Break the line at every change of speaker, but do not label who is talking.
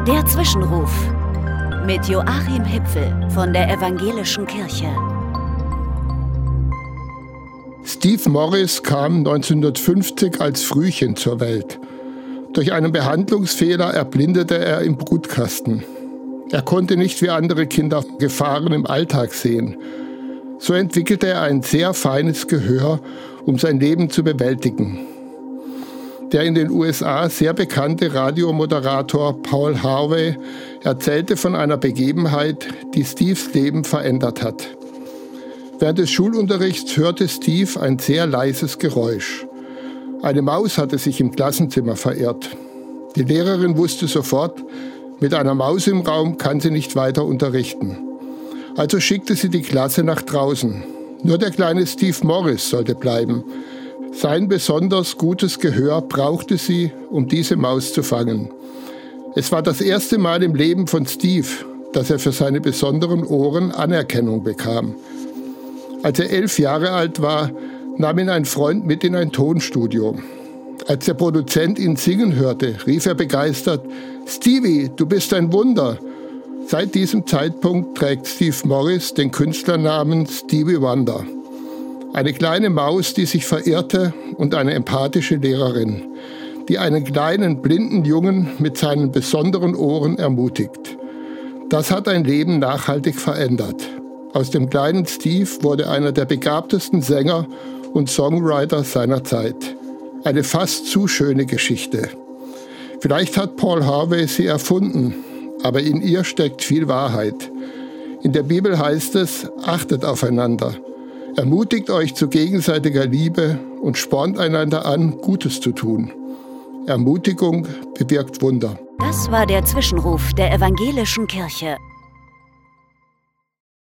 Der Zwischenruf mit Joachim Hipfel von der Evangelischen Kirche.
Steve Morris kam 1950 als Frühchen zur Welt. Durch einen Behandlungsfehler erblindete er im Brutkasten. Er konnte nicht wie andere Kinder Gefahren im Alltag sehen. So entwickelte er ein sehr feines Gehör, um sein Leben zu bewältigen. Der in den USA sehr bekannte Radiomoderator Paul Harvey erzählte von einer Begebenheit, die Steves Leben verändert hat. Während des Schulunterrichts hörte Steve ein sehr leises Geräusch. Eine Maus hatte sich im Klassenzimmer verirrt. Die Lehrerin wusste sofort, mit einer Maus im Raum kann sie nicht weiter unterrichten. Also schickte sie die Klasse nach draußen. Nur der kleine Steve Morris sollte bleiben. Sein besonders gutes Gehör brauchte sie, um diese Maus zu fangen. Es war das erste Mal im Leben von Steve, dass er für seine besonderen Ohren Anerkennung bekam. Als er 11 Jahre alt war, nahm ihn ein Freund mit in ein Tonstudio. Als der Produzent ihn singen hörte, rief er begeistert: »Stevie, du bist ein Wunder!« Seit diesem Zeitpunkt trägt Steve Morris den Künstlernamen Stevie Wonder. Eine kleine Maus, die sich verirrte, und eine empathische Lehrerin, die einen kleinen blinden Jungen mit seinen besonderen Ohren ermutigt. Das hat ein Leben nachhaltig verändert. Aus dem kleinen Steve wurde einer der begabtesten Sänger und Songwriter seiner Zeit. Eine fast zu schöne Geschichte. Vielleicht hat Paul Harvey sie erfunden, aber in ihr steckt viel Wahrheit. In der Bibel heißt es: Achtet aufeinander. Ermutigt euch zu gegenseitiger Liebe und spornt einander an, Gutes zu tun. Ermutigung bewirkt Wunder.
Das war der Zwischenruf der Evangelischen Kirche.